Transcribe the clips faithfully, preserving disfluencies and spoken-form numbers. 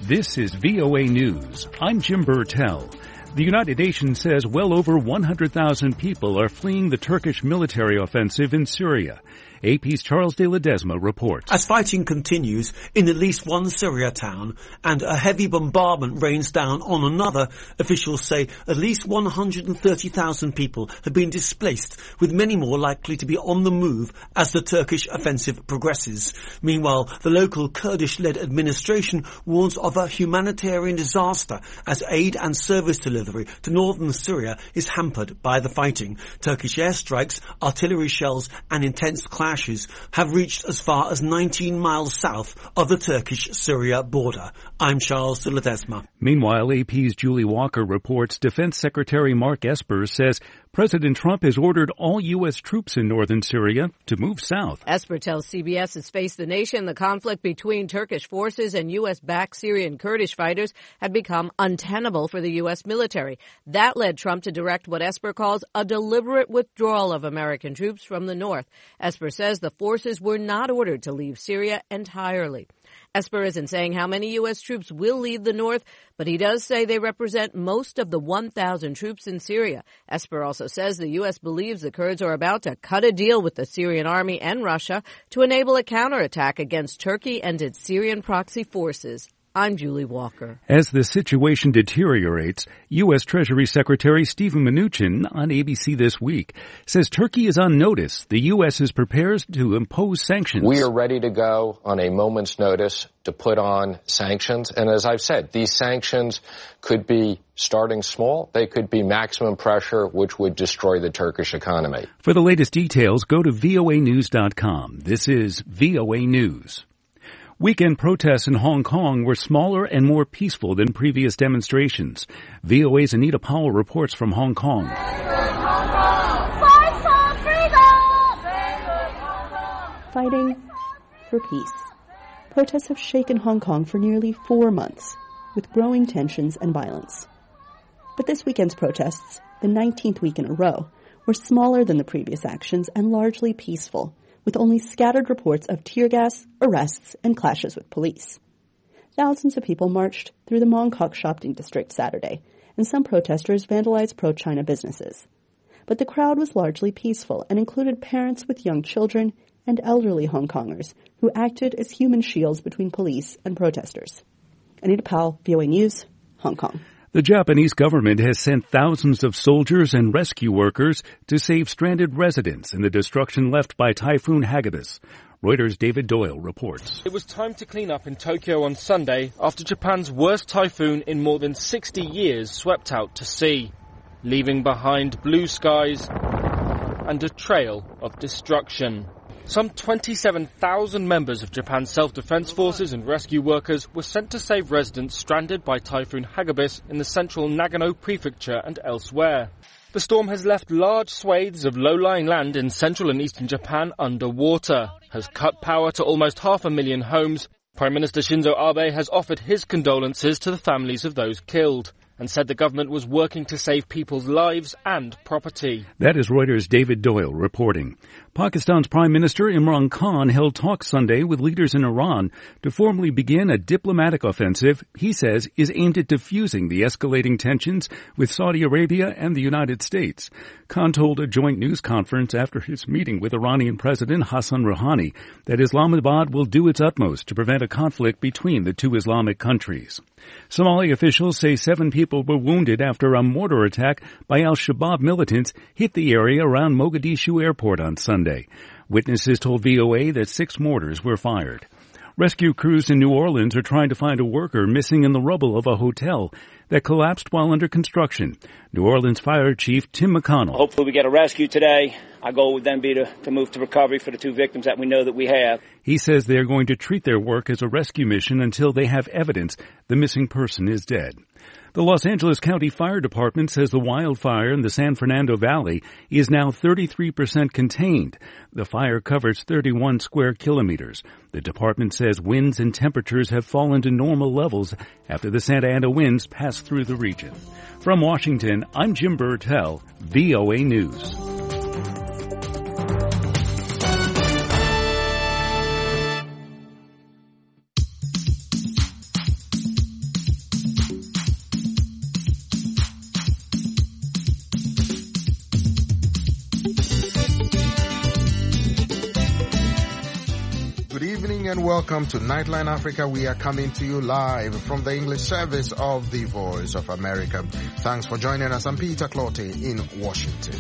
This is V O A News. I'm Jim Burtell. The United Nations says well over one hundred thousand people are fleeing the Turkish military offensive in Syria. A P's Charles de Ledesma reports. As fighting continues in at least one Syria town and a heavy bombardment rains down on another, officials say at least one hundred thirty thousand people have been displaced, with many more likely to be on the move as the Turkish offensive progresses. Meanwhile, the local Kurdish-led administration warns of a humanitarian disaster as aid and service delivery to northern Syria is hampered by the fighting. Turkish airstrikes, artillery shells and intense clashes have reached as far as nineteen miles south of the Turkish-Syria border. I'm Charles de Ledesma. Meanwhile, A P's Julie Walker reports Defense Secretary Mark Esper says President Trump has ordered all U S troops in northern Syria to move south. Esper tells C B S his Face the Nation the conflict between Turkish forces and U S-backed Syrian Kurdish fighters had become untenable for the U S military. That led Trump to direct what Esper calls a deliberate withdrawal of American troops from the north. Esper says the forces were not ordered to leave Syria entirely. Esper isn't saying how many U S troops will leave the north, but he does say they represent most of the one thousand troops in Syria. Esper also says the U S believes the Kurds are about to cut a deal with the Syrian army and Russia to enable a counterattack against Turkey and its Syrian proxy forces. I'm Julie Walker. As the situation deteriorates, U S Treasury Secretary Steven Mnuchin on A B C This Week says Turkey is on notice. The U S is prepared to impose sanctions. We are ready to go on a moment's notice to put on sanctions. And as I've said, these sanctions could be starting small. They could be maximum pressure, which would destroy the Turkish economy. For the latest details, go to V O A news dot com. This is V O A News. Weekend protests in Hong Kong were smaller and more peaceful than previous demonstrations. V O A's Anita Powell reports from Hong Kong. Fight for freedom! Fighting for peace. Protests have shaken Hong Kong for nearly four months, with growing tensions and violence. But this weekend's protests, the nineteenth week in a row, were smaller than the previous actions and largely peaceful, with only scattered reports of tear gas, arrests, and clashes with police. Thousands of people marched through the Mong Kok shopping district Saturday, and some protesters vandalized pro-China businesses. But the crowd was largely peaceful and included parents with young children and elderly Hong Kongers who acted as human shields between police and protesters. Anita Powell, V O A News, Hong Kong. The Japanese government has sent thousands of soldiers and rescue workers to save stranded residents in the destruction left by Typhoon Hagibis. Reuters' David Doyle reports. It was time to clean up in Tokyo on Sunday after Japan's worst typhoon in more than sixty years swept out to sea, leaving behind blue skies and a trail of destruction. Some twenty-seven thousand members of Japan's self-defense forces and rescue workers were sent to save residents stranded by Typhoon Hagibis in the central Nagano prefecture and elsewhere. The storm has left large swathes of low-lying land in central and eastern Japan underwater, has cut power to almost half a million homes. Prime Minister Shinzo Abe has offered his condolences to the families of those killed and said the government was working to save people's lives and property. That is Reuters' David Doyle reporting. Pakistan's Prime Minister Imran Khan held talks Sunday with leaders in Iran to formally begin a diplomatic offensive he says is aimed at diffusing the escalating tensions with Saudi Arabia and the United States. Khan told a joint news conference after his meeting with Iranian President Hassan Rouhani that Islamabad will do its utmost to prevent a conflict between the two Islamic countries. Somali officials say seven people were wounded after a mortar attack by al-Shabaab militants hit the area around Mogadishu airport on Sunday. Witnesses told V O A that six mortars were fired. Rescue crews in New Orleans are trying to find a worker missing in the rubble of a hotel that collapsed while under construction. New Orleans Fire Chief Tim McConnell. Hopefully we get a rescue today. Our goal would then be to, to move to recovery for the two victims that we know that we have. He says they are going to treat their work as a rescue mission until they have evidence the missing person is dead. The Los Angeles County Fire Department says the wildfire in the San Fernando Valley is now thirty-three percent contained. The fire covers thirty-one square kilometers. The department says winds and temperatures have fallen to normal levels after the Santa Ana winds passed through the region. From Washington, I'm Jim Burtell, V O A News. evening and welcome to Nightline Africa. We are coming to you live from the English service of the Voice of America. Thanks for joining us. I'm Peter Clottey in Washington.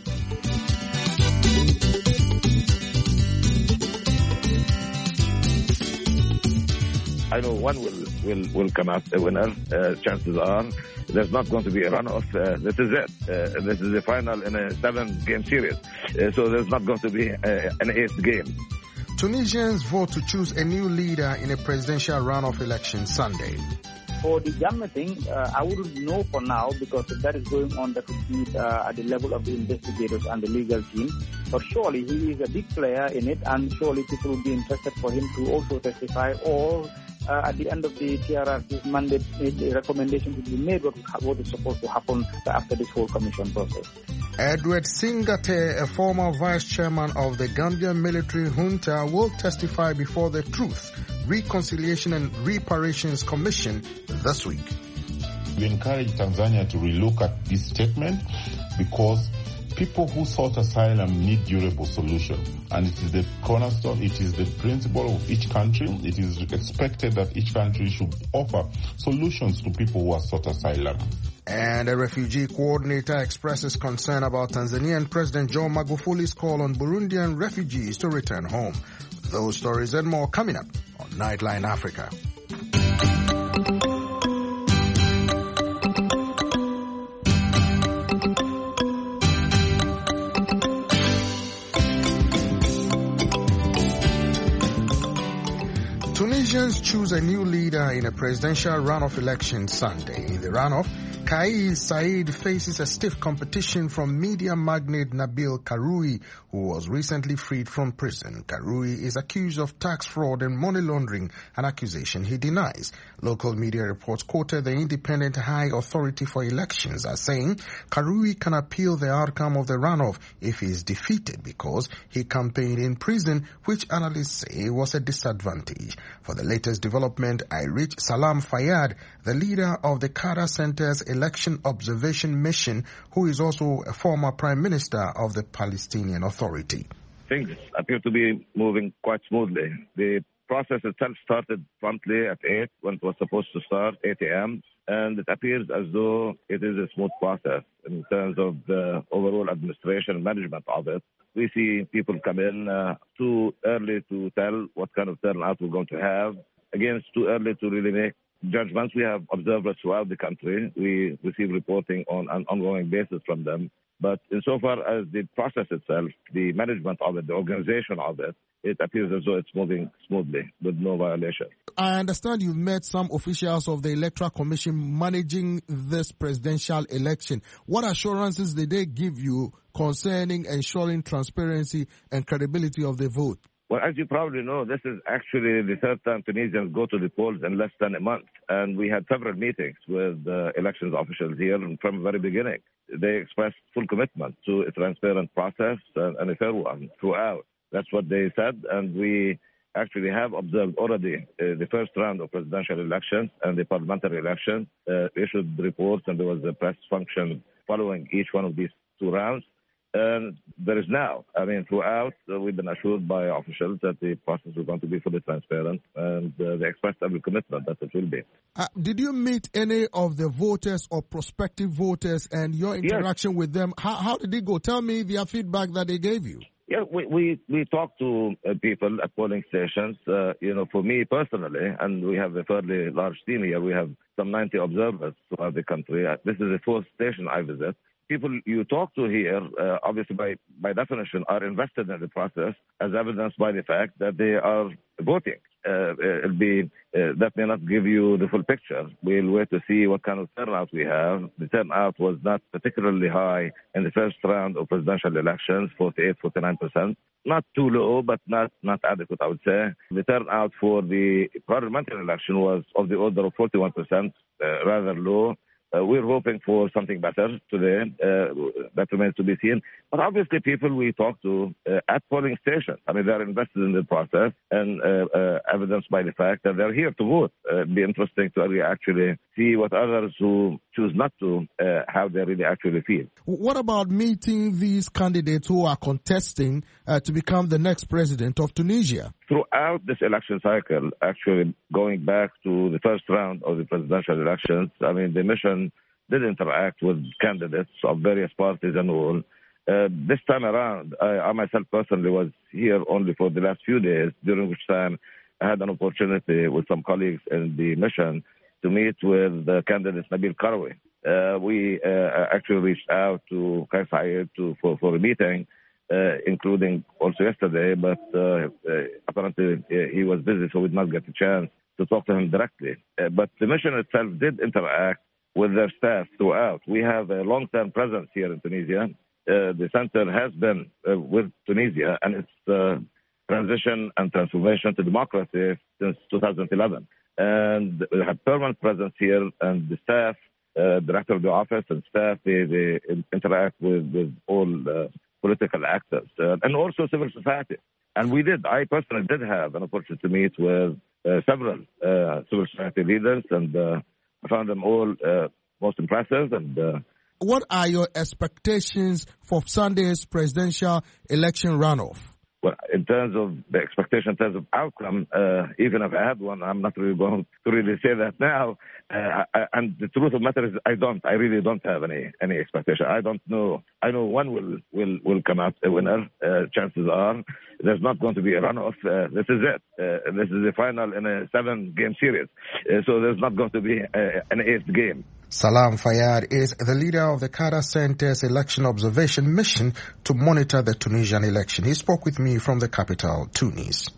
I know one will will, will come out a winner. Uh, chances are there's not going to be a runoff. Uh, this is it. Uh, this is the final in a seven-game series. Uh, so there's not going to be uh, an eighth game. Tunisians vote to choose a new leader in a presidential runoff election Sunday. For the Jammeh thing, uh, I wouldn't know for now because if that is going on, that would be uh, at the level of the investigators and the legal team. But surely he is a big player in it, and surely people will be interested for him to also testify, or uh, at the end of the T R R's mandate, a recommendation to be made what, what is supposed to happen after this whole commission process. Edward Singate, a former vice chairman of the Gambian military junta, will testify before the Truth, Reconciliation and Reparations Commission this week. We encourage Tanzania to relook at this statement because people who sought asylum need durable solution, and it is the cornerstone, it is the principle of each country. It is expected that each country should offer solutions to people who have sought asylum. And a refugee coordinator expresses concern about Tanzanian President John Magufuli's call on Burundian refugees to return home. Those stories and more coming up on Nightline Africa. Tunisians choose a new leader in a presidential runoff election Sunday. In the runoff, Kais Saied faces a stiff competition from media magnate Nabil Karoui, who was recently freed from prison. Karoui is accused of tax fraud and money laundering, an accusation he denies. Local media reports quoted the Independent High Authority for Elections as saying Karoui can appeal the outcome of the runoff if he is defeated because he campaigned in prison, which analysts say was a disadvantage. For the latest development, I reach Salam Fayyad, the leader of the Carter Center's Election Observation Mission, who is also a former Prime Minister of the Palestinian Authority. Things appear to be moving quite smoothly. The process itself started promptly at eight when it was supposed to start, eight a.m., and it appears as though it is a smooth process in terms of the overall administration and management of it. We see people come in uh, too early to tell what kind of turnout we're going to have. Again, it's too early to really make judgments. We have observers throughout the country. We receive reporting on an ongoing basis from them. But insofar as the process itself, the management of it, the organization of it, it appears as though it's moving smoothly with no violation. I understand you've met some officials of the Electoral Commission managing this presidential election. What assurances did they give you concerning ensuring transparency and credibility of the vote? Well, as you probably know, this is actually the third time Tunisians go to the polls in less than a month. And we had several meetings with uh, elections officials here from the very beginning. They expressed full commitment to a transparent process and, and a fair one throughout. That's what they said. And we actually have observed already uh, the first round of presidential elections and the parliamentary elections, uh, issued reports, and there was a press function following each one of these two rounds. And there is now, I mean, throughout, uh, we've been assured by officials that the process is going to be fully transparent, and uh, they expressed every commitment that it will be. Uh, did you meet any of the voters or prospective voters and your interaction yes. with them? How, how did it go? Tell me their feedback that they gave you. Yeah, we we, we talked to uh, people at polling stations. Uh, you know, for me personally, and we have a fairly large team here. We have some ninety observers throughout the country. Uh, this is the fourth station I visit. People you talk to here, uh, obviously by, by definition, are invested in the process, as evidenced by the fact that they are voting. Uh, it'll be, uh, that may not give you the full picture. We'll wait to see what kind of turnout we have. The turnout was not particularly high in the first round of presidential elections, forty-eight, forty-nine percent. Not too low, but not, not adequate, I would say. The turnout for the parliamentary election was of the order of forty-one percent, uh, rather low. Uh, we're hoping for something better today. Uh, that remains to be seen. But obviously, people we talk to uh, at polling stations, I mean, they're invested in the process and uh, uh, evidenced by the fact that they're here to vote. uh, be interesting to really actually see what others who choose not to, uh, how they really actually feel. What about meeting these candidates who are contesting uh, to become the next president of Tunisia? Throughout this election cycle, actually going back to the first round of the presidential elections, I mean, the mission did interact with candidates of various parties and all. Uh, this time around, I, I myself personally was here only for the last few days, during which time I had an opportunity with some colleagues in the mission to meet with the candidate Nabil Karoui. Uh, we uh, actually reached out to Kais Saied to, for, for a meeting, uh, including also yesterday, but uh, uh, apparently uh, he was busy, so we did not get a chance to talk to him directly. Uh, but the mission itself did interact with their staff throughout. We have a long-term presence here in Tunisia. Uh, the center has been uh, with Tunisia and its uh, transition and transformation to democracy since two thousand eleven. And we have permanent presence here, and the staff, uh, director of the office and staff, they, they interact with, with all uh, political actors uh, and also civil society. And we did, I personally did have an opportunity to meet with uh, several uh, civil society leaders, and uh, I found them all uh, most impressive. And uh, what are your expectations for Sunday's presidential election runoff? Well, in terms of the expectation, in terms of outcome, uh, even if I had one, I'm not really going to really say that now. Uh, I, and the truth of the matter is, I don't. I really don't have any any expectation. I don't know. I know one will will will come out a winner. Uh, chances are there's not going to be a runoff. Uh, this is it. Uh, this is the final in a seven-game series. Uh, so there's not going to be uh, an eighth game. Salam Fayyad is the leader of the Qatar Center's election observation mission to monitor the Tunisian election. He spoke with me from the capital, Tunis.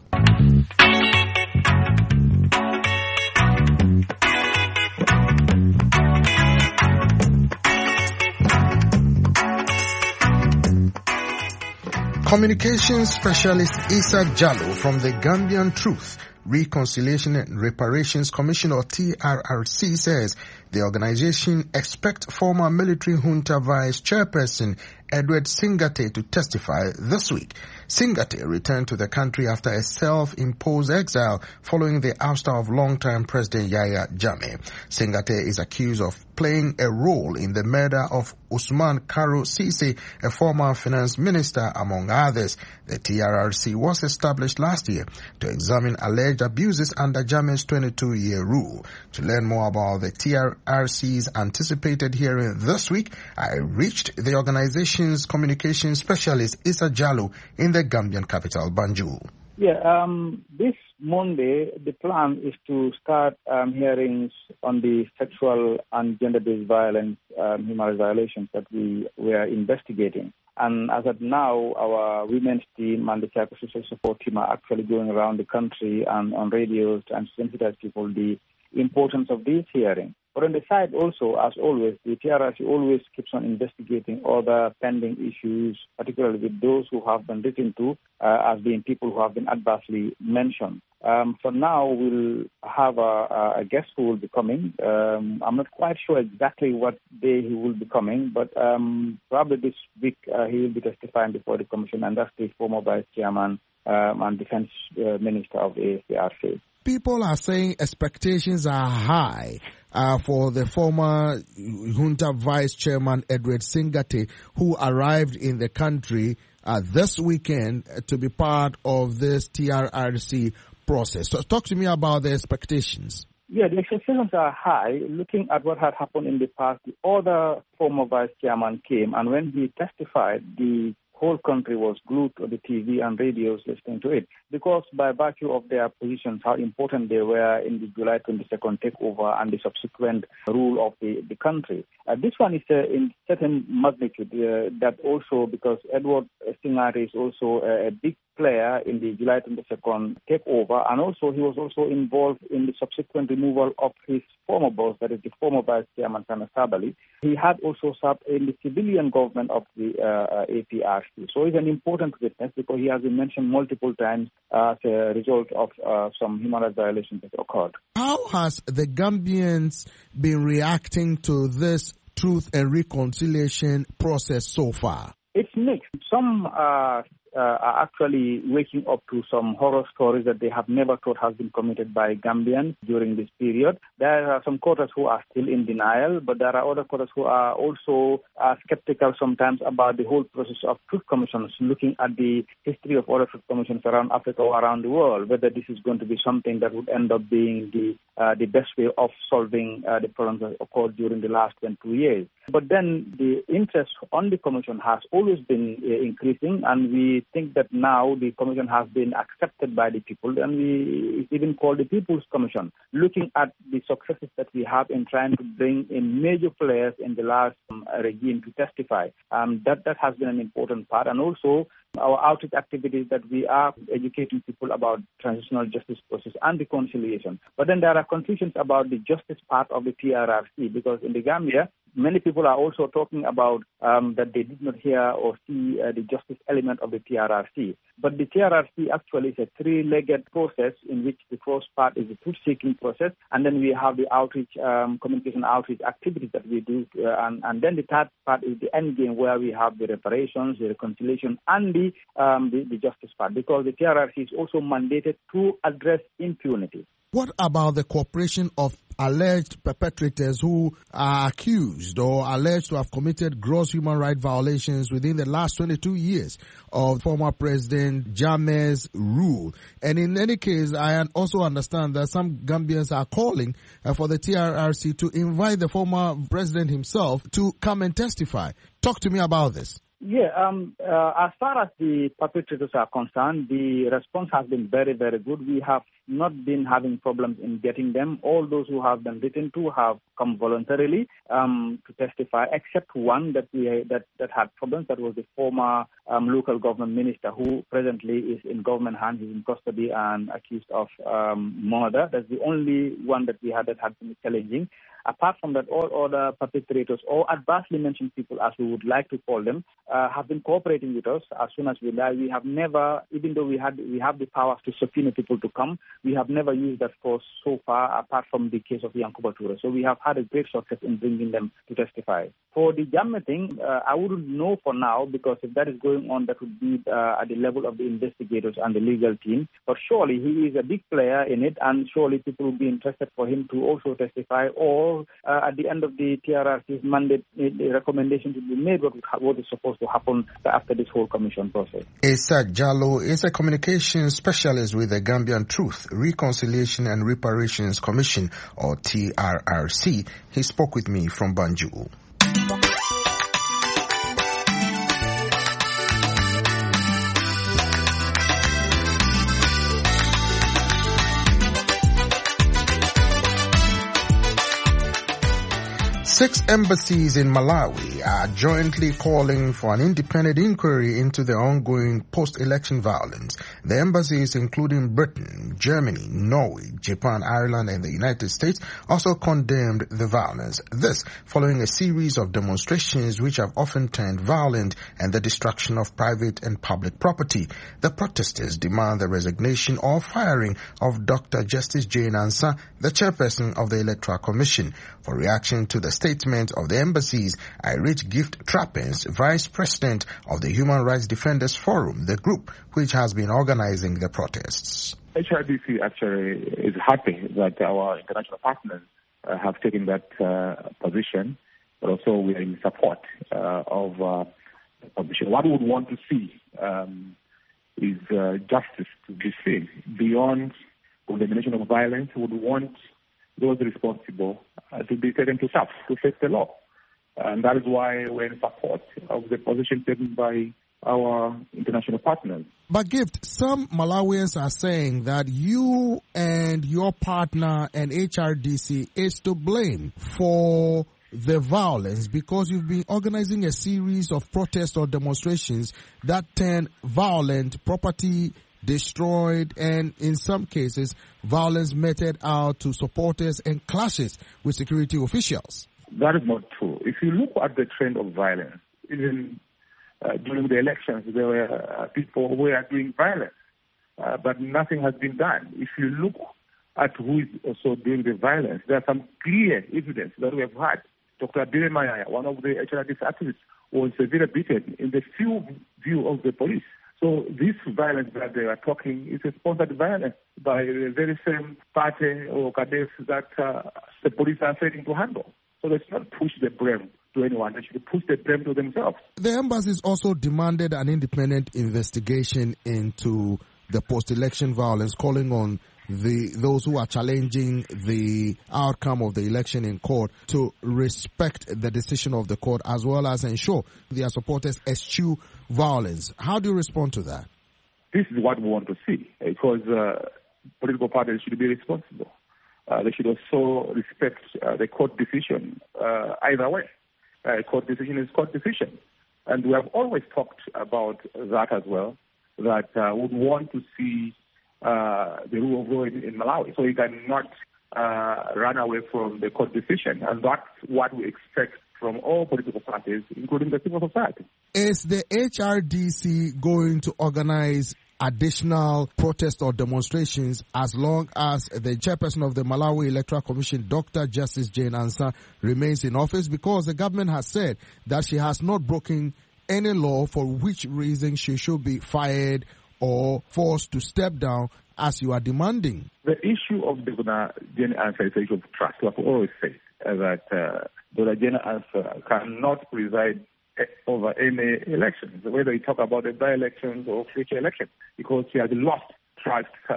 Communications specialist Issa Jallo from the Gambian Truth, Reconciliation and Reparations Commission, or T R R C, says the organization expects former military junta vice chairperson Edward Singate to testify this week. Singate returned to the country after a self-imposed exile following the ouster of long-term President Yahya Jammeh. Singate is accused of playing a role in the murder of Usman Karo Sise, a former finance minister, among others. The T R R C was established last year to examine alleged abuses under Jammeh's twenty-two-year rule. To learn more about the T R R C's anticipated hearing this week, I reached the organization's communications specialist Issa Jallo in the Gambian capital, Banjul. Yeah, um, this Monday, the plan is to start um, hearings on the sexual and gender-based violence, um, human rights violations that we were investigating. And as of now, our women's team and the psychosocial support team are actually going around the country and on radios and sensitize people the importance of these hearings. But on the side also, as always, the T R R C always keeps on investigating other pending issues, particularly with those who have been written to uh, as being people who have been adversely mentioned. Um, for now, we'll have a, a guest who will be coming. Um, I'm not quite sure exactly what day he will be coming, but um, probably this week uh, he will be testifying before the commission, and that's the former vice chairman um, and defense uh, minister of the A F C R C. People are saying expectations are high uh, for the former junta vice chairman Edward Singate, who arrived in the country uh, this weekend to be part of this T R R C process. So talk to me about the expectations. Yeah, the expectations are high. Looking at what had happened in the past, the other former vice chairman came, and when he testified, the whole country was glued to the T V and radios listening to it, because by virtue of their positions, how important they were in the July twenty-second takeover and the subsequent rule of the, the country. Uh, this one is uh, in certain magnitude, uh, that also because Edward Singate is also a, a big player in the July twenty-second takeover, and also he was also involved in the subsequent removal of his former boss, that is the former vice chairman, Sana Sabali. He had also served in the civilian government of the uh, A P R C. So he's an important witness because he has been mentioned multiple times as a result of uh, some human rights violations that occurred. How has the Gambians been reacting to this truth and reconciliation process so far? It's mixed. Some are uh, are actually waking up to some horror stories that they have never thought has been committed by Gambians during this period. There are some quarters who are still in denial, but there are other quarters who are also uh, skeptical sometimes about the whole process of truth commissions, looking at the history of other truth commissions around Africa or around the world, whether this is going to be something that would end up being the uh, the best way of solving uh, the problems that occurred during the last twenty-two years. But then the interest on the commission has always been uh, increasing, and we think that now the commission has been accepted by the people, and we it's even called the People's Commission, looking at the successes that we have in trying to bring in major players in the last um, regime to testify. Um, that, that has been an important part, and also our outreach activities that we are educating people about transitional justice process and reconciliation. But then there are confusions about the justice part of the T R R C, because in the Gambia, many people are also talking about um, that they did not hear or see uh, the justice element of the T R R C. But the T R R C actually is a three-legged process in which the first part is the truth-seeking process, and then we have the outreach, um, communication outreach activities that we do, uh, and, and then the third part is the end game where we have the reparations, the reconciliation, and the, um, the, the justice part, because the T R R C is also mandated to address impunity. What about the cooperation of alleged perpetrators who are accused or alleged to have committed gross human rights violations within the last twenty-two years of former President Jammeh's rule? And in any case, I also understand that some Gambians are calling uh, for the T R R C to invite the former president himself to come and testify. Talk to me about this. Yeah, um, uh, as far as the perpetrators are concerned, the response has been very, very good. We have not been having problems in getting them. All those who have been written to have come voluntarily um, to testify, except one that we that, that had problems. That was the former um, local government minister, who presently is in government hands, is in custody and accused of um, murder. That's the only one that we had that had been challenging. Apart from that, all other perpetrators or adversely mentioned people, as we would like to call them, uh, have been cooperating with us as soon as we like. We have never, even though we had we have the power to subpoena people to come, we have never used that force so far, apart from the case of Yankuba Toure. So we have had a great success in bringing them to testify. For the Jammeh thing, uh, I wouldn't know for now, because if that is going on, that would be uh, at the level of the investigators and the legal team. But surely he is a big player in it, and surely people will be interested for him to also testify, or Uh, at the end of the T R R C's mandate, the recommendation to be made what, what is supposed to happen after this whole commission process. Isaac Jallo is a communications specialist with the Gambian Truth, Reconciliation and Reparations Commission, or T R R C. He spoke with me from Banjul. Six embassies in Malawi are jointly calling for an independent inquiry into the ongoing post-election violence. The embassies, including Britain, Germany, Norway, Japan, Ireland, and the United States, also condemned the violence. This following a series of demonstrations which have often turned violent and the destruction of private and public property. The protesters demand the resignation or firing of Doctor Justice Jane Ansah, the chairperson of the Electoral Commission. For reaction to the statement of the embassies, I reach Gift Trappins, Vice President of the Human Rights Defenders Forum, the group which has been organizing the protests. H R D C actually is happy that our international partners uh, have taken that uh, position, but also we are in support uh, of uh, the position. What we would want to see um, is uh, justice to be seen beyond condemnation of violence. We would want those responsible uh, to be taken to task, to face the law. And that is why we're in support of the position taken by our international partners. But Gift, some Malawians are saying that you and your partner and H R D C is to blame for the violence because you've been organizing a series of protests or demonstrations that turn violent, property destroyed, and in some cases, violence meted out to supporters and clashes with security officials. That is not true. If you look at the trend of violence, even uh, during the elections, there were uh, people who were doing violence, uh, but nothing has been done. If you look at who is also doing the violence, there are some clear evidence that we have had. Doctor Abdullah, one of the H R D C activists, was severely beaten in the field view of the police. So this violence that they are talking is a sponsored violence by the very same party or cadets that uh, the police are failing to handle. So they should not push the blame to anyone. They should push the blame to themselves. The embassies also demanded an independent investigation into the post-election violence, calling on the those who are challenging the outcome of the election in court to respect the decision of the court, as well as ensure their supporters eschew violence. How do you respond to that? This is what we want to see, because uh, political parties should be responsible. Uh, they should also respect uh, the court decision uh, either way. Uh, court decision is court decision. And we have always talked about that as well, that uh, we would want to see uh, the rule of law in, in Malawi. So you cannot uh, run away from the court decision. And that's what we expect from all political parties, including the civil society. Is the H R D C going to organize additional protests or demonstrations as long as the chairperson of the Malawi Electoral Commission, Doctor Justice Jane Ansah, remains in office? Because the government has said that she has not broken any law for which reason she should be fired or forced to step down, as you are demanding. The issue of Doctor Jane Ansah is an issue of trust. We have always said that uh, Doctor Jane Ansah cannot preside over any elections, whether you talk about the by-elections or future elections, because she has lost trust uh,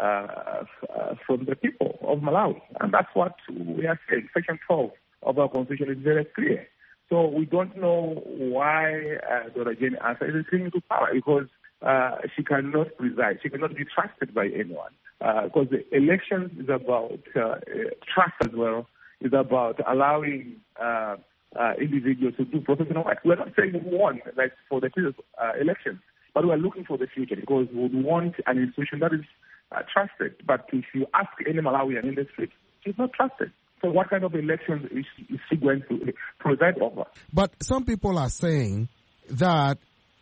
uh, from the people of Malawi. And that's what we are saying. Section twelve of our constitution is very clear. So we don't know why uh, Doctor Jane Ansah is clinging to power, because uh, she cannot preside. She cannot be trusted by anyone, uh, because the elections is about uh, trust as well. It's about allowing uh, Uh, individuals to do professional work. We're not saying we want, like, for the previous uh, elections, but we're looking for the future, because we would want an institution that is uh, trusted. But if you ask any Malawian in the street, she's not trusted. So what kind of elections is, is she going to preside over? But some people are saying that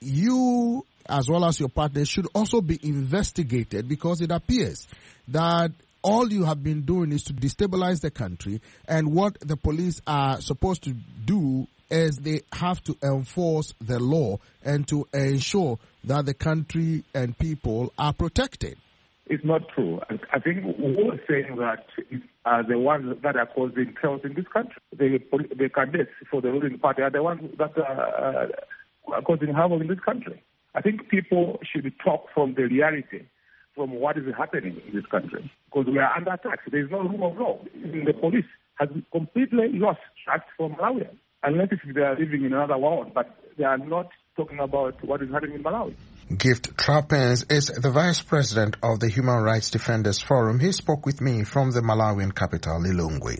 you, as well as your partners, should also be investigated, because it appears that all you have been doing is to destabilize the country, and what the police are supposed to do is they have to enforce the law and to ensure that the country and people are protected. It's not true. I think we're saying that are the ones that are causing chaos in this country. The, the candidates for the ruling party are the ones that are, uh, are causing havoc in this country. I think people should talk from the reality, from what is happening in this country, because we are under attack. There is no rule of law. Even the police has completely lost trust from Malawi, unless if they are living in another world, but they are not talking about what is happening in Malawi. Gift Trappens is the Vice President of the Human Rights Defenders Forum. He spoke with me from the Malawian capital, Lilongwe.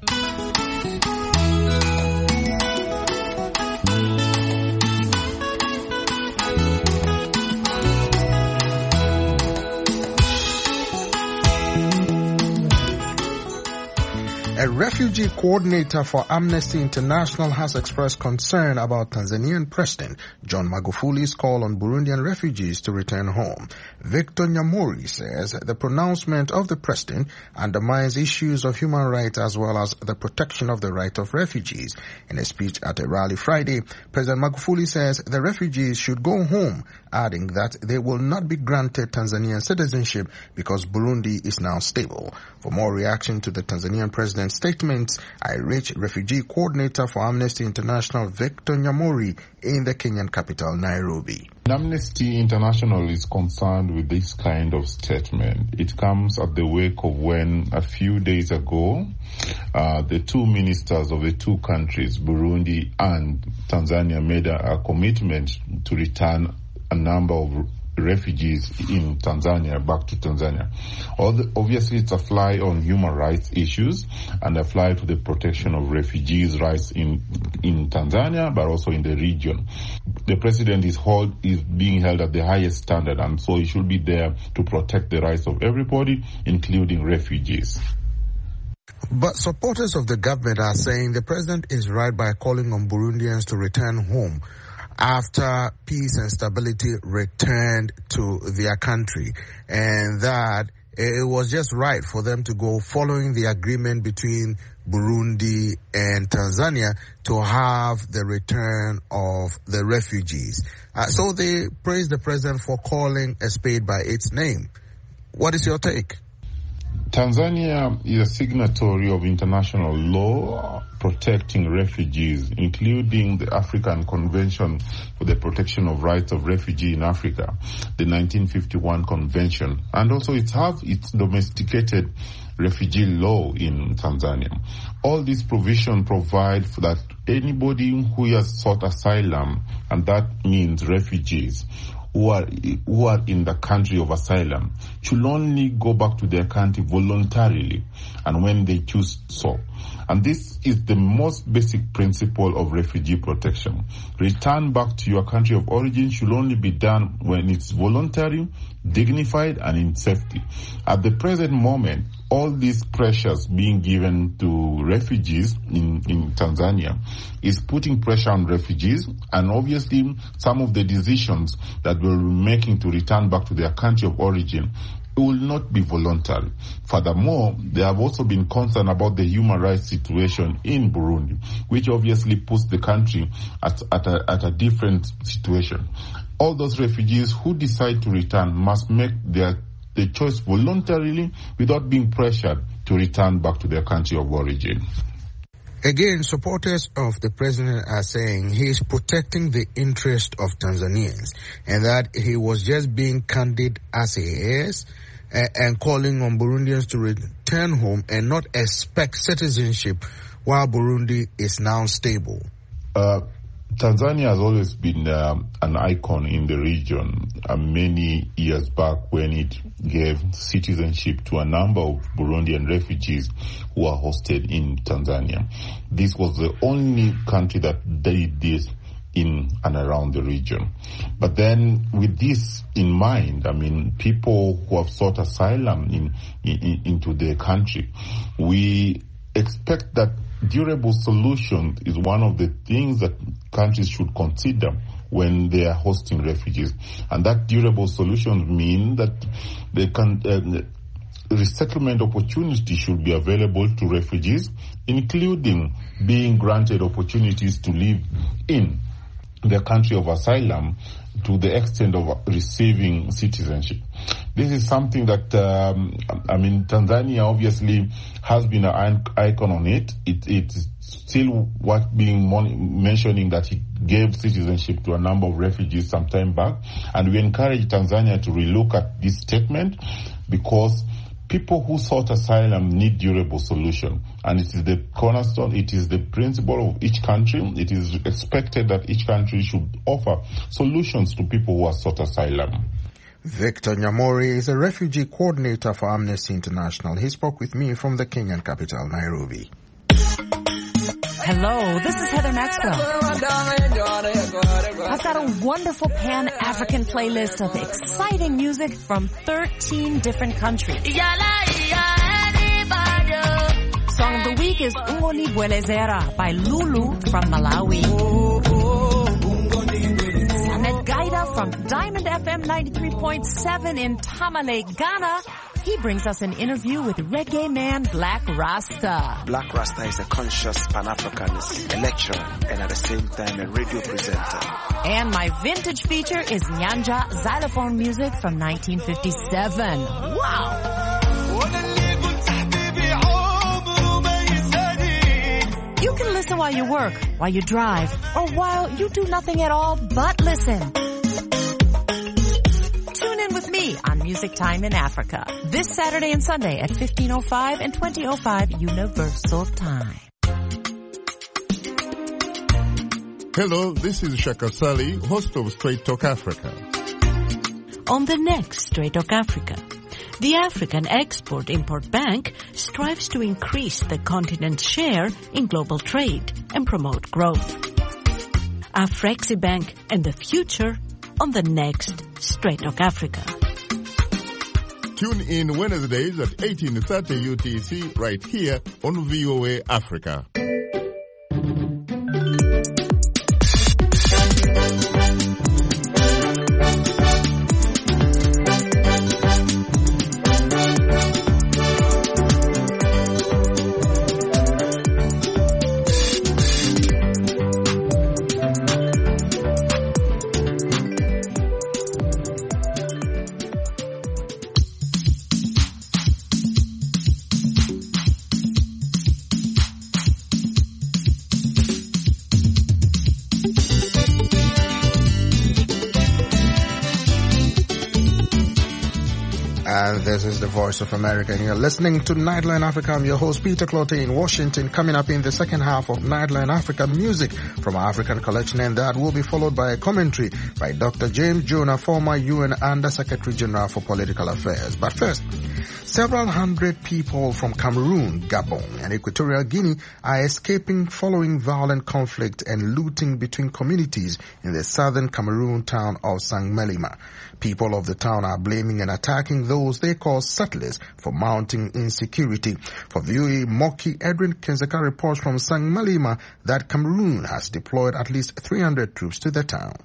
A refugee coordinator for Amnesty International has expressed concern about Tanzanian President John Magufuli's call on Burundian refugees to return home. Victor Nyamori says the pronouncement of the president undermines issues of human rights as well as the protection of the right of refugees. In a speech at a rally Friday, President Magufuli says the refugees should go home, adding that they will not be granted Tanzanian citizenship because Burundi is now stable. For more reaction to the Tanzanian president's statements, I reached refugee coordinator for Amnesty International Victor Nyamori in the Kenyan capital, Nairobi. Amnesty International is concerned with this kind of statement. It comes at the wake of when a few days ago, uh, the two ministers of the two countries, Burundi and Tanzania, made a, a commitment to return a number of refugees in Tanzania back to Tanzania. Obviously, it's a fly on human rights issues and a fly to the protection of refugees' rights in in Tanzania, but also in the region. The president is hold is being held at the highest standard, and so he should be there to protect the rights of everybody, including refugees. But supporters of the government are saying the president is right by calling on Burundians to return home after peace and stability returned to their country, and that it was just right for them to go following the agreement between Burundi and Tanzania to have the return of the refugees. Uh, so they praised the president for calling a spade by its name. What is your take? Tanzania is a signatory of international law protecting refugees, including the African Convention for the Protection of Rights of Refugees in Africa, the nineteen fifty-one Convention, and also it has its domesticated refugee law in Tanzania. All these provisions provide for that anybody who has sought asylum, and that means refugees, who are who are in the country of asylum, should only go back to their country voluntarily and when they choose so. And this is the most basic principle of refugee protection. Return back to your country of origin should only be done when it's voluntary, dignified, and in safety. At the present moment, all these pressures being given to refugees in, in Tanzania is putting pressure on refugees, and obviously some of the decisions that we're making to return back to their country of origin will not be voluntary. Furthermore, they have also been concerned about the human rights situation in Burundi, which obviously puts the country at, at, a, at a different situation. All those refugees who decide to return must make their the choice voluntarily without being pressured to return back to their country of origin. Again, supporters of the president are saying he is protecting the interest of Tanzanians and that he was just being candid as he is uh, and calling on Burundians to return home and not expect citizenship while Burundi is now stable. Uh, Tanzania has always been um, an icon in the region. Uh, many years back when it gave citizenship to a number of Burundian refugees who are hosted in Tanzania. This was the only country that did this in and around the region. But then with this in mind, I mean, people who have sought asylum in, in into their country, we expect that durable solution is one of the things that countries should consider when they are hosting refugees. And that durable solution means that they can, uh, resettlement opportunities should be available to refugees, including being granted opportunities to live in their country of asylum to the extent of receiving citizenship. This is something that, um, I mean, Tanzania obviously has been an icon on it. It it's still what being mon- mentioning that it gave citizenship to a number of refugees some time back. And we encourage Tanzania to relook at this statement because people who sought asylum need durable solution, and it is the cornerstone, it is the principle of each country. It is expected that each country should offer solutions to people who have sought asylum. Victor Nyamori is a refugee coordinator for Amnesty International. He spoke with me from the Kenyan capital, Nairobi. Hello, this is Heather Maxwell. I've got a wonderful Pan-African playlist of exciting music from thirteen different countries. Song of the week is Ungoni Bwelezera by Lulu from Malawi. Samet Gaida from Diamond F M ninety-three point seven in Tamale, Ghana. He brings us an interview with reggae man Black Rasta. Black Rasta is a conscious Pan-Africanist, a lecturer, and at the same time a radio presenter. And my vintage feature is Nyanja xylophone music from nineteen fifty-seven. Wow! You can listen while you work, while you drive, or while you do nothing at all but listen. Tune in with me on Music Time in Africa this Saturday and Sunday at fifteen oh five and twenty oh five Universal Time. Hello, this is Shaka Sali, host of Straight Talk Africa. On the next Straight Talk Africa, the African Export-Import Bank strives to increase the continent's share in global trade and promote growth. Afreximbank and the future on the next Straight Talk Africa. Tune in Wednesdays at eighteen thirty U T C right here on V O A Africa. and this is the Voice of America. And you're listening to Nightline Africa. I'm your host, Peter Clottey in Washington. Coming up in the second half of Nightline Africa, music from our African collection, and that will be followed by a commentary by Doctor James Jonah, former U N Under Secretary General for Political Affairs. But first, several hundred people from Cameroon, Gabon, and Equatorial Guinea are escaping following violent conflict and looting between communities in the southern Cameroon town of Saint-Melima. People of the town are blaming and attacking those they call settlers for mounting insecurity. For V O A Moki, Edwin Kinzeka reports from Saint-Melima that Cameroon has deployed at least three hundred troops to the town.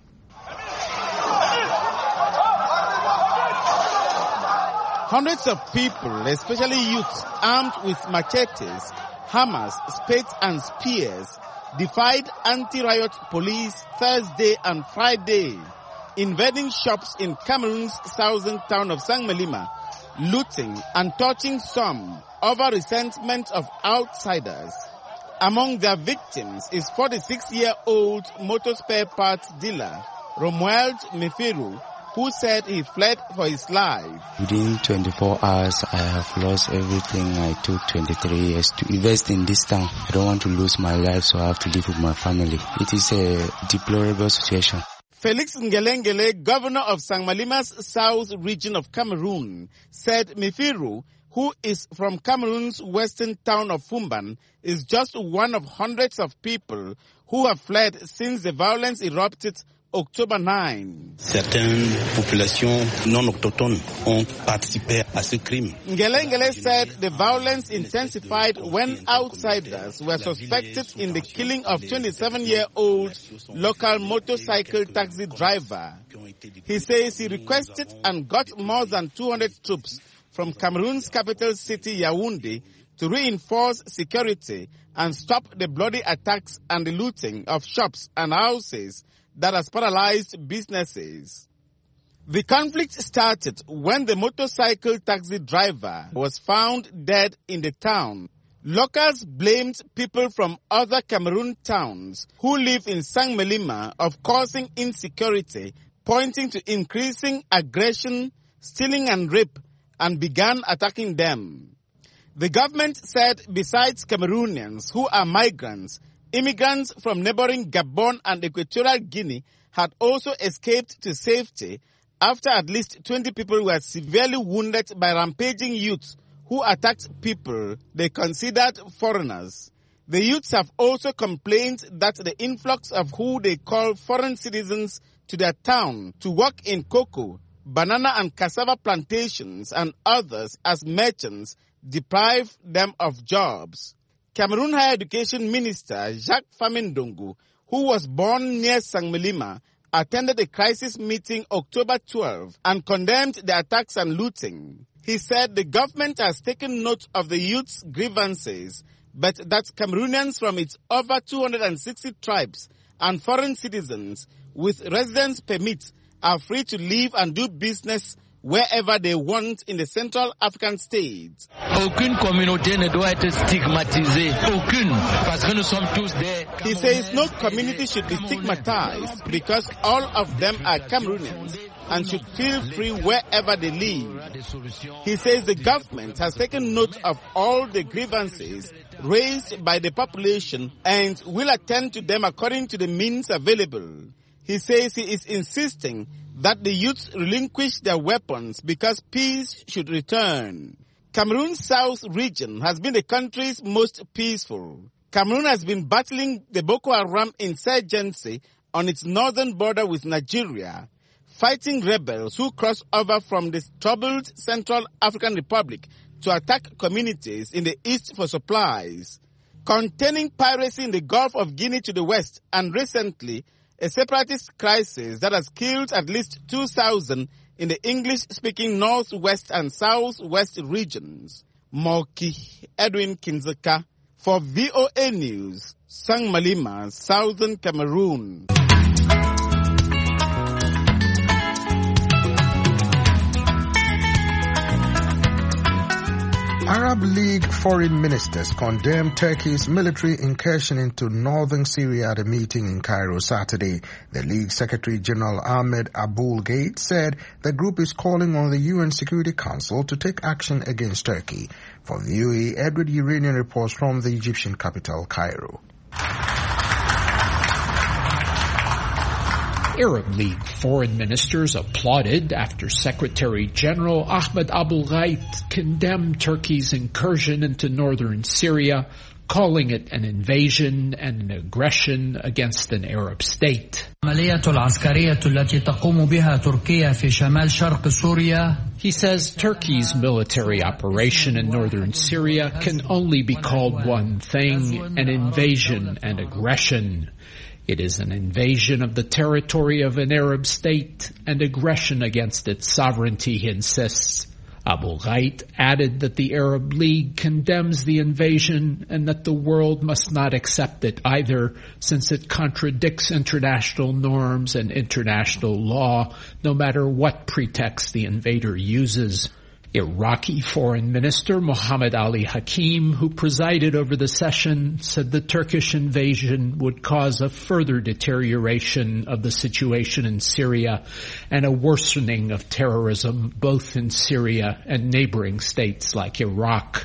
Hundreds of people, especially youths armed with machetes, hammers, spades and spears, defied anti-riot police Thursday and Friday, invading shops in Cameroon's southern town of Saint-Melima, looting and touching some over resentment of outsiders. Among their victims is forty-six-year-old motor spare parts dealer Romuald Mefiru, who said he fled for his life. Within twenty-four hours, I have lost everything. I took twenty-three years to invest in this town. I don't want to lose my life, so I have to live with my family. It is a deplorable situation. Felix Ngelengele, governor of Saint-Melima's south region of Cameroon, said Mefiru, who is from Cameroon's western town of Fumban, is just one of hundreds of people who have fled since the violence erupted October ninth. Certaines populations non autochtones ont participé à ce crime. Ngelengele said the violence intensified when outsiders were suspected in the killing of twenty-seven-year-old local motorcycle taxi driver. He says he requested and got more than two hundred troops from Cameroon's capital city Yaoundé to reinforce security and stop the bloody attacks and the looting of shops and houses that has paralyzed businesses. The conflict started when the motorcycle taxi driver was found dead in the town. Locals blamed people from other Cameroon towns who live in Saint-Melima of causing insecurity, pointing to increasing aggression, stealing and rape, and began attacking them. The government said besides Cameroonians who are migrants, immigrants from neighboring Gabon and Equatorial Guinea had also escaped to safety after at least twenty people were severely wounded by rampaging youths who attacked people they considered foreigners. The youths have also complained that the influx of who they call foreign citizens to their town to work in cocoa, banana and cassava plantations and others as merchants deprive them of jobs. Cameroon Higher Education Minister Jacques Famendongo, who was born near Saint-Melima, attended a crisis meeting October twelfth and condemned the attacks and looting. He said the government has taken note of the youth's grievances, but that Cameroonians from its over two hundred sixty tribes and foreign citizens with residence permits are free to live and do business wherever they want in the Central African states. Aucune communauté ne doit être stigmatisée. Aucune. Parce que nous sommes tous des... He says no community should be stigmatized because all of them are Cameroonians and should feel free wherever they live. He says the government has taken note of all the grievances raised by the population and will attend to them according to the means available. He says he is insisting that the youths relinquish their weapons because peace should return. Cameroon's south region has been the country's most peaceful. Cameroon has been battling the Boko Haram insurgency on its northern border with Nigeria, fighting rebels who cross over from the troubled Central African Republic to attack communities in the east for supplies. Containing piracy in the Gulf of Guinea to the west and recently a separatist crisis that has killed at least two thousand in the English-speaking northwest and southwest regions. Moki Edwin Kinzeka for V O A News, Saint-Melima, Southern Cameroon. Arab League foreign ministers condemned Turkey's military incursion into northern Syria at a meeting in Cairo Saturday. The League Secretary General Ahmed Abul Gheit said the group is calling on the U N Security Council to take action against Turkey. For V O A, Edward Uranian reports from the Egyptian capital, Cairo. Arab League foreign ministers applauded after Secretary General Ahmed Abul Gheit condemned Turkey's incursion into northern Syria, calling it an invasion and an aggression against an Arab state. He says Turkey's military operation in northern Syria can only be called one thing, an invasion and aggression. It is an invasion of the territory of an Arab state and aggression against its sovereignty, he insists. Abul Gheit added that the Arab League condemns the invasion and that the world must not accept it either, since it contradicts international norms and international law, no matter what pretext the invader uses. Iraqi Foreign Minister Mohammed Ali Hakim, who presided over the session, said the Turkish invasion would cause a further deterioration of the situation in Syria and a worsening of terrorism both in Syria and neighboring states like Iraq.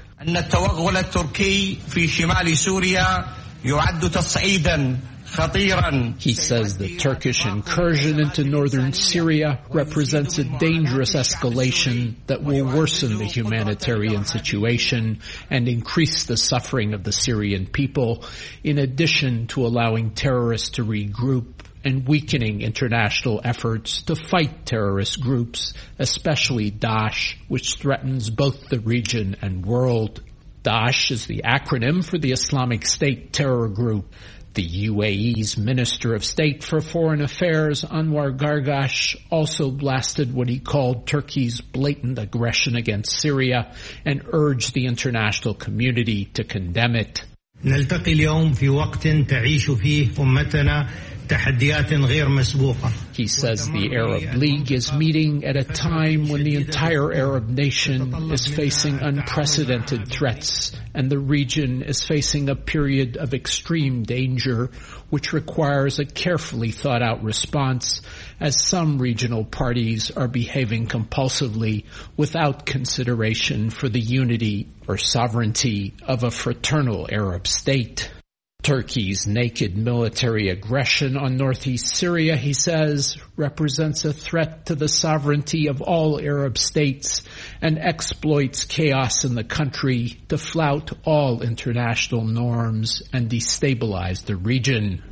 He says the Turkish incursion into northern Syria represents a dangerous escalation that will worsen the humanitarian situation and increase the suffering of the Syrian people, in addition to allowing terrorists to regroup and weakening international efforts to fight terrorist groups, especially Daesh, which threatens both the region and world. Daesh is the acronym for the Islamic State terror group. The U A E's Minister of State for Foreign Affairs, Anwar Gargash, also blasted what he called Turkey's blatant aggression against Syria and urged the international community to condemn it. نلتقي اليوم في وقت تعيش فيه أمتنا تحديات غير مسبوقة. He says the Arab League is meeting at a time when the entire Arab nation is facing unprecedented threats and the region is facing a period of extreme danger, which requires a carefully thought out response, as some regional parties are behaving compulsively without consideration for the unity or sovereignty of a fraternal Arab state. Turkey's naked military aggression on northeast Syria, he says, represents a threat to the sovereignty of all Arab states and exploits chaos in the country to flout all international norms and destabilize the region.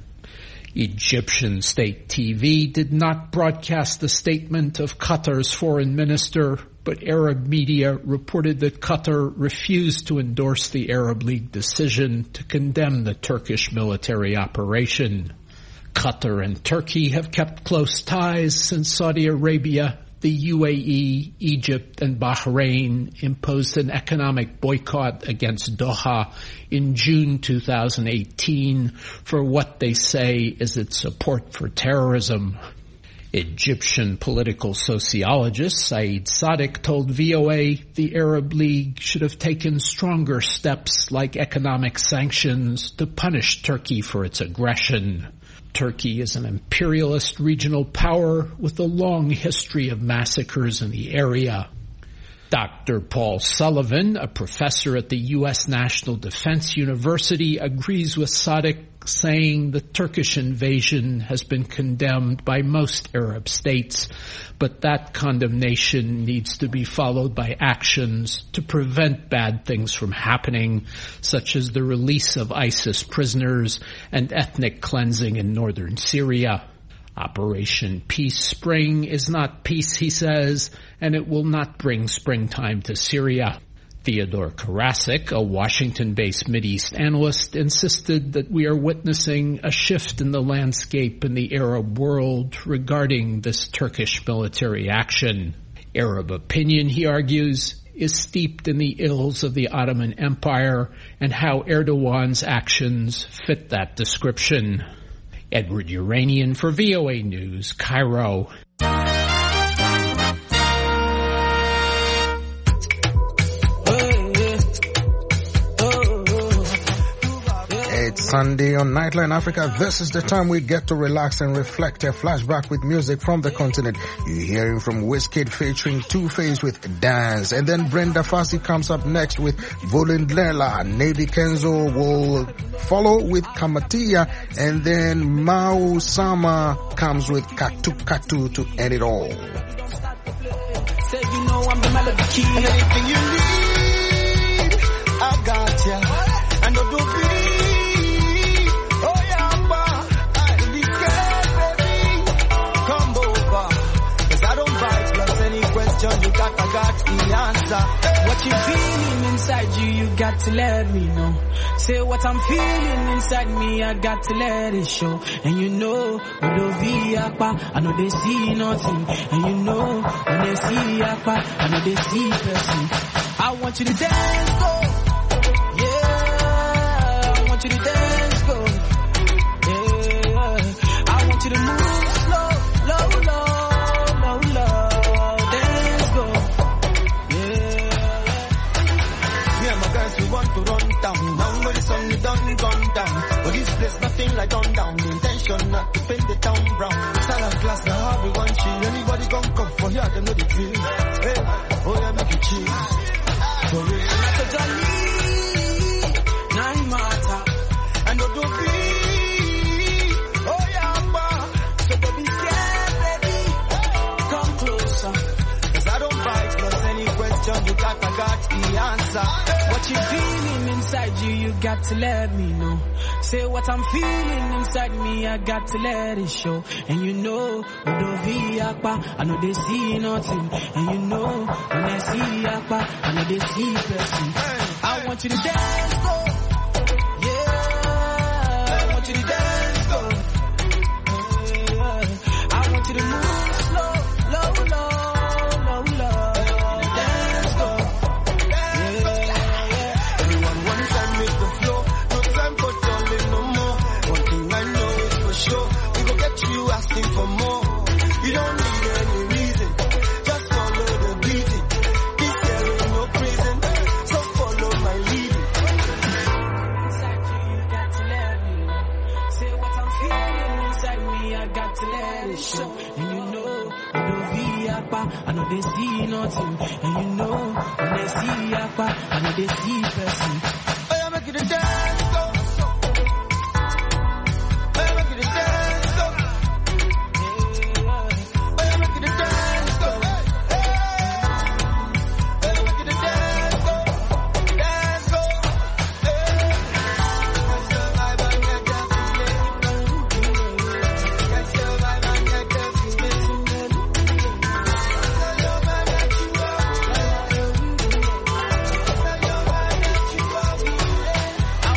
Egyptian state T V did not broadcast the statement of Qatar's foreign minister, but Arab media reported that Qatar refused to endorse the Arab League decision to condemn the Turkish military operation. Qatar and Turkey have kept close ties since Saudi Arabia, the U A E, Egypt, and Bahrain imposed an economic boycott against Doha in June two thousand eighteen for what they say is its support for terrorism. Egyptian political sociologist Saeed Sadiq told V O A the Arab League should have taken stronger steps like economic sanctions to punish Turkey for its aggression. Turkey is an imperialist regional power with a long history of massacres in the area. Doctor Paul Sullivan, a professor at the U S National Defense University, agrees with Sadiq, saying the Turkish invasion has been condemned by most Arab states, but that condemnation needs to be followed by actions to prevent bad things from happening, such as the release of ISIS prisoners and ethnic cleansing in northern Syria. Operation Peace Spring is not peace, he says, and it will not bring springtime to Syria. Theodore Karasik, a Washington-based Mideast analyst, insisted that we are witnessing a shift in the landscape in the Arab world regarding this Turkish military action. Arab opinion, he argues, is steeped in the ills of the Ottoman Empire and how Erdogan's actions fit that description. Edward Uranian for V O A News, Cairo. It's Sunday on Nightline Africa. This is the time we get to relax and reflect. A flashback with music from the continent. You're hearing from Wizkid featuring Two-Face with Dance. And then Brenda Fassie comes up next with Volindlela. Navy Kenzo will follow with Kamatia. And then Mau Sama comes with Katu Katu to end it all. Say you know I'm the melody key. And anything you need, I got ya. And don't do be. Oh yeah, ba. I be scared, baby. Come over. Cause I don't bite. Plus any question you got, I got the answer. What you feeling inside you, you got to let me know. Say what I'm feeling inside me, I got to let it show. And you know, when they see Akpa, I know they see nothing. And you know, when they see Akpa, I know they see person. I want you to dance, go. Yeah, I want you to dance, go. Yeah, I want you to move slow, low, low, low, low. Dance, go. Yeah. Me and my guys, we want to run down. Now where the sun is done, gone down. But this place, nothing like on down. The intention not to paint the town brown. Salad class, now everyone chill. Anybody gon' come for here, they know the drill. Hey, oh yeah, make it chill. For real. Like a Johnny, nine matter. And no do be. Oh yeah, ba. So don't be scared, baby. Come closer. Cause I don't bite. Plus any question you got, I got the answer. What you feeling inside you, you got to let me know. Say what I'm feeling inside me, I got to let it show. And you know, when they see Akpa, I know they see nothing. And you know, when I see Akpa, I know they see person. I want you to dance, go. Yeah, I want you to dance, go. Yeah, I want you to move slow, low, low, low, low. Dance, go. Yeah, everyone one time with the flow. No time for talking no more. One thing I know is for sure. We gon' get you asking for more. You don't need any reason. Just follow the beating. This here ain't no prison. So follow my leading. Inside you, you got to let me know. Say what I'm feeling inside me, I got to let it show. And you know, when they see Akpa, I know they see nothing. And you know, when they see Akpa, I know they see person. Oh yeah, make it a dance, go. Oh yeah, make it a dance, go. Oh yeah, make it a dance, go. Oh yeah, make it a dance, go. Dance, go. Catch your vibe and get your feeling. Catch your vibe and get your feeling. Tell your vibe that you are. Tell your vibe that you are.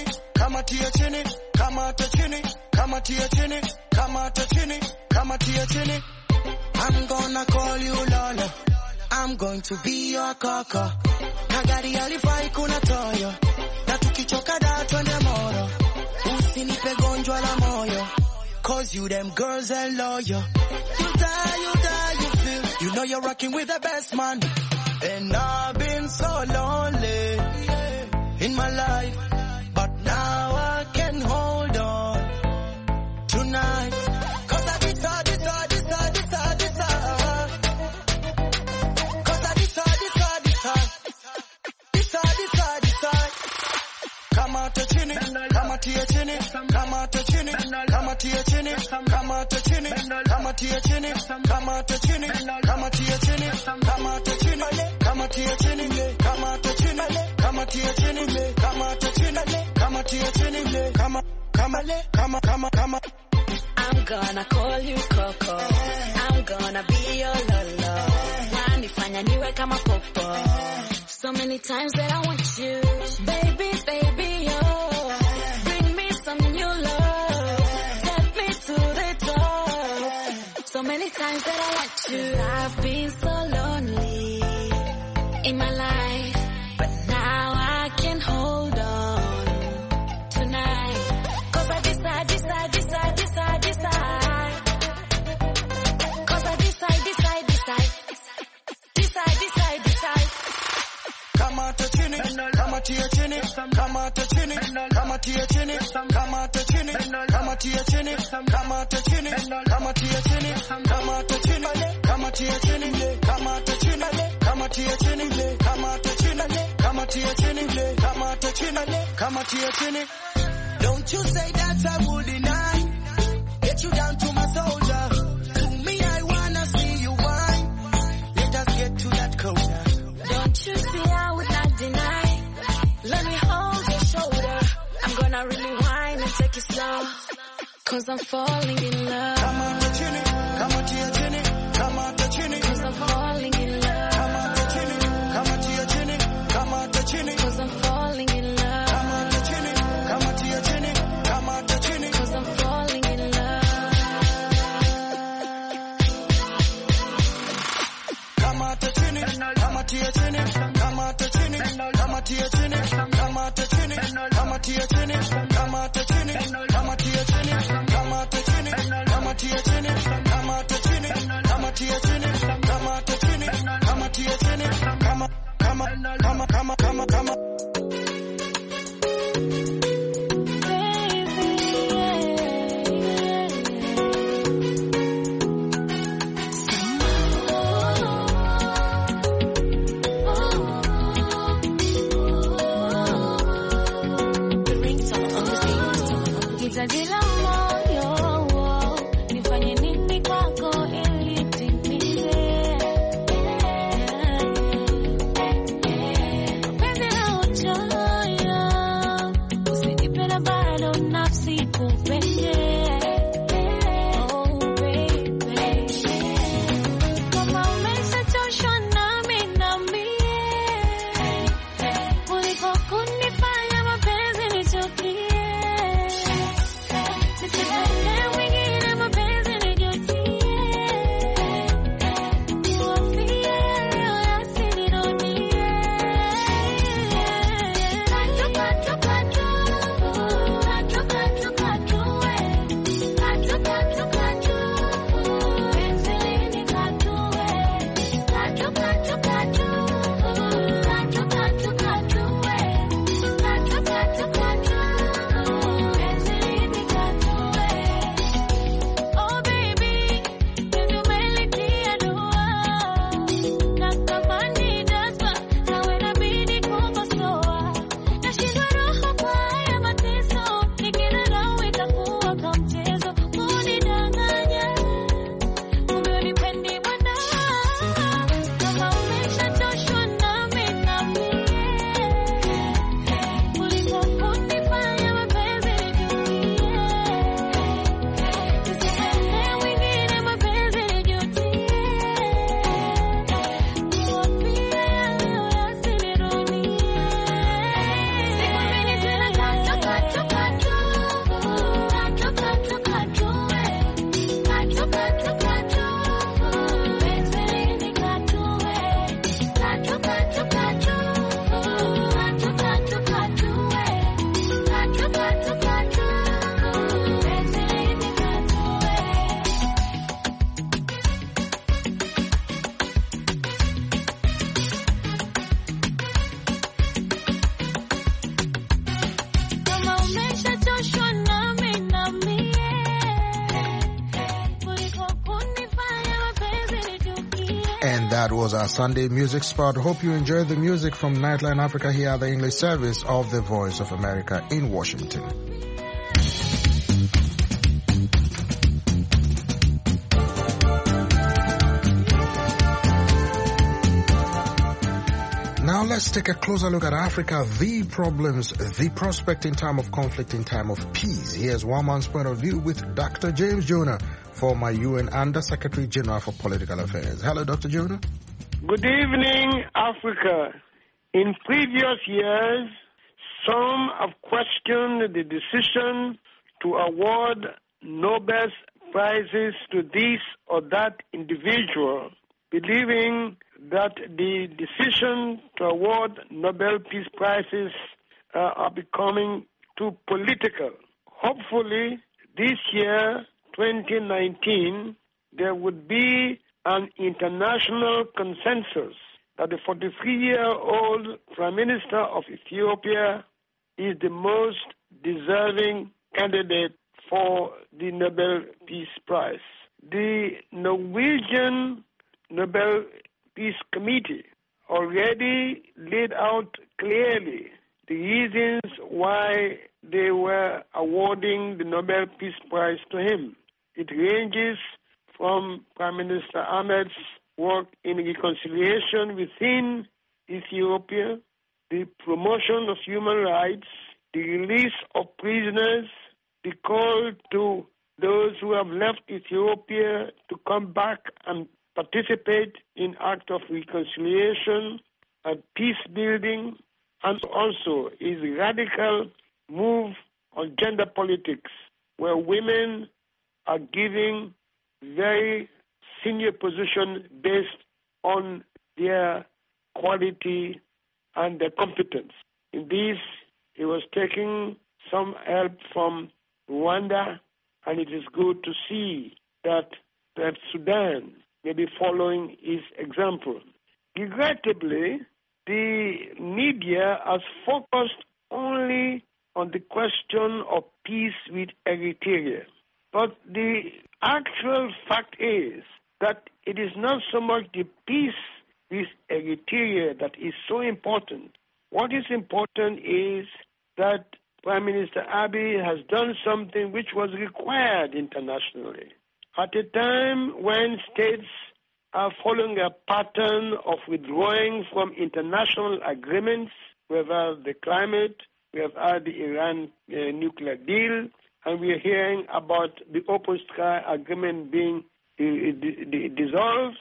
chini, kamatia chini, kamata chini, kamatia chini, kamata chini, kamatia chini. I'm gonna call you Lola, I'm going to be your kaka. Nagari alifai kuna toyo, na tukichoka da twende moro. Usinipe gonjwa la moyo, cause you them girls are loyal. You die, you die, you feel, you know you're rocking with the best man. And I've been so lonely in my life, but now I can hold on tonight. Cause I decide, decide, decide, decide, decide. Cause I decide, decide, decide. Decide, decide, decide. Come out to chini, come out to your chini, come out to chini, come out to your chini, come out to chini, come out to your chini, come out to chini, come out to your chini, come out to chini, come out to your chini, come out to chini, come out to your chini, come out to chini, come out to your chini, come out, come out, come out, come out, come out. I'm gonna call you Coco, I'm gonna be your Lolo. Wanifanya niwe kama popo. So many times that I want you, baby, baby, oh. Bring me some new love, take me to the top. So many times that I want you. I've been so lonely in my life, but now I can hold on tonight. Cause I decide, decide, decide, decide, decide. Cause I decide, decide, decide. Decide, decide, decide. Come out to chini, come out to your chini, come out to chini, come out to your chini, come out to chini, come out to your chini, come out to chini, come out to your chini, come out to chini, come out to your chini, come out to chini, come out to your chini, come out to chini, come out to your chini, come out to chini, come out to your chini. Don't you say that I would deny. Get you down to my soldier. To me I wanna see you whine. Let us get to that corner. Don't you see I would not deny. Let me hold your shoulder. I'm gonna really whine and take it slow, cause I'm falling in love. Come on to chini, come on to your chini, come on to chini, cause I'm falling in love. Come on to chini, come on to your chini, come on to chini, cause I'm falling in love. Come on to chini, come on to your chini, come on to chini, cause I'm falling in love. Come on to chini, come on to your chini, come on to chini, come on to your chini, come on to chini, come on to your chini, come on to chini, come on to your chini, come on to chini, come on to your chini, come on to chini, come on to your chini, come on to chini, come on to your chini, come on, come on, come on, come on, come on, come on. Hitaji la moyo, nifanye nini kwako ili timize. Penzi la uchoyo, usinipe na bado nafsi kupende. Oh baby, kama umeshachoshwa nami niambie, kuliko kunifanya mapenzi nichukie. Come That was our Sunday music spot. Hope you enjoyed the music from Nightline Africa here at the English service of the Voice of America in Washington. Now let's take a closer look at Africa, the problems, the prospect in time of conflict, in time of peace. Here's one man's point of view with Doctor James Jonah, former U N Under Secretary General for Political Affairs. Hello, Doctor Jonah. Good evening, Africa. In previous years, some have questioned the decision to award Nobel Prizes to this or that individual, believing that the decision to award Nobel Peace Prizes uh, are becoming too political. Hopefully, this year, twenty nineteen, there would be an international consensus that the forty-three-year-old Prime Minister of Ethiopia is the most deserving candidate for the Nobel Peace Prize. The Norwegian Nobel Peace Committee already laid out clearly the reasons why they were awarding the Nobel Peace Prize to him. It ranges from Prime Minister Ahmed's work in reconciliation within Ethiopia, the promotion of human rights, the release of prisoners, the call to those who have left Ethiopia to come back and participate in acts of reconciliation and peace building, and also his radical move on gender politics, where women are given very senior position based on their quality and their competence. In this, he was taking some help from Rwanda, and it is good to see that, that Sudan may be following his example. Regrettably, the media has focused only on the question of peace with Eritrea. But the actual fact is that it is not so much the peace with Eritrea that is so important. What is important is that Prime Minister Abiy has done something which was required internationally. At a time when states are following a pattern of withdrawing from international agreements, we have had the climate, we have had the Iran uh, nuclear deal, and we are hearing about the Open Sky agreement being uh, d- d- dissolved.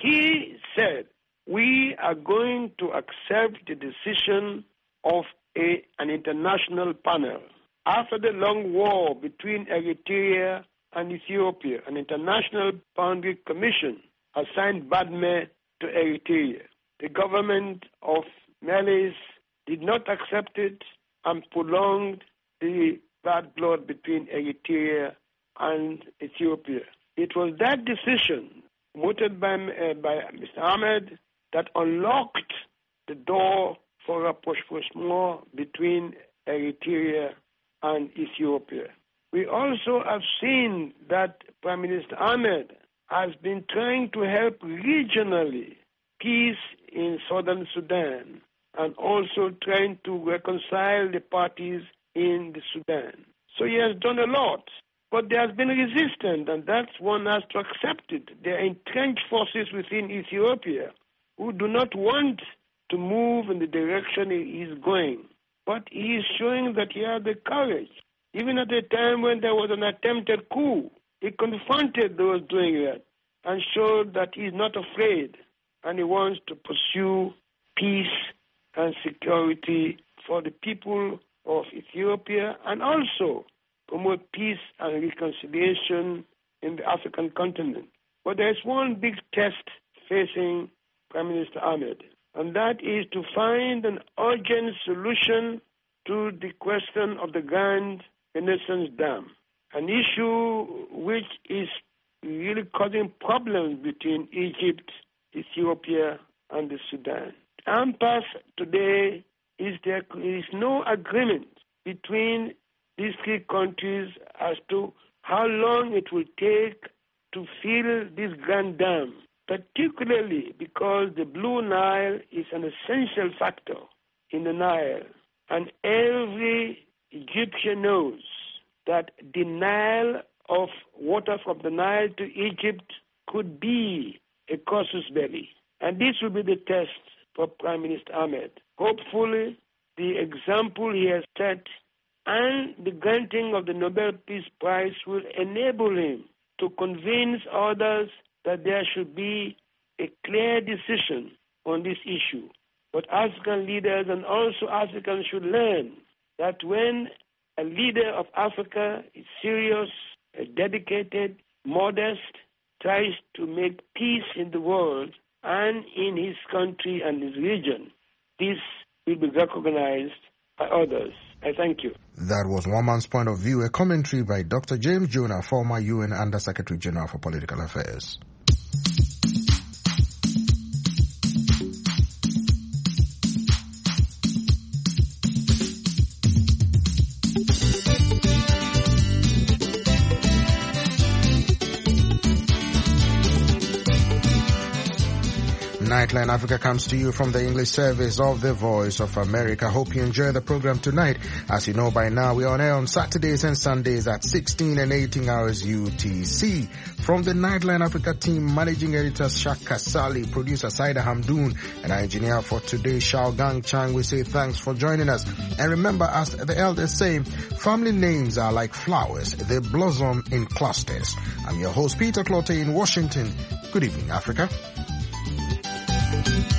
He said, we are going to accept the decision of a, an international panel. After the long war between Eritrea and Ethiopia, an international boundary commission assigned Badme to Eritrea. The government of Meles did not accept it and prolonged the bad blood between Eritrea and Ethiopia. It was that decision, voted by, uh, by Mister Ahmed, that unlocked the door for a rapprochement between Eritrea and Ethiopia. We also have seen that Prime Minister Ahmed has been trying to help regionally peace in southern Sudan and also trying to reconcile the parties in the Sudan. So he has done a lot, but there has been resistance, and that's one has to accept it. There are entrenched forces within Ethiopia who do not want to move in the direction he is going, but he is showing that he has the courage. Even at the time when there was an attempted coup, he confronted those doing that and showed that he is not afraid, and he wants to pursue peace and security for the people of Ethiopia and also promote peace and reconciliation in the African continent. But there is one big test facing Prime Minister Ahmed, and that is to find an urgent solution to the question of the Grand Renaissance Dam, an issue which is really causing problems between Egypt, Ethiopia, and the Sudan. Impasse today is there is no agreement between these three countries as to how long it will take to fill this grand dam. particularly because the Blue Nile is an essential factor in the Nile. And every Egyptian knows that denial of water from the Nile to Egypt could be a casus belli. And this will be the test for Prime Minister Ahmed. Hopefully, the example he has set and the granting of the Nobel Peace Prize will enable him to convince others that there should be a clear decision on this issue. But African leaders and also Africans should learn that when a leader of Africa is serious, dedicated, modest, tries to make peace in the world and in his country and his region, this will be recognized by others. I thank you. That was One Man's Point of View, a commentary by Doctor James Jonah, former U N Under-Secretary General for Political Affairs. Nightline Africa comes to you from the English service of the Voice of America. Hope you enjoy the program tonight. As you know by now, we're on air on Saturdays and Sundays at sixteen and eighteen hours U T C. From the Nightline Africa team, managing editor Shaka Sali, producer Saida Hamdoon, and our engineer for today, Shao Gang Chang, we say thanks for joining us. And remember, as the elders say, family names are like flowers. They blossom in clusters. I'm your host, Peter Clottey in Washington. Good evening, Africa. Thank you.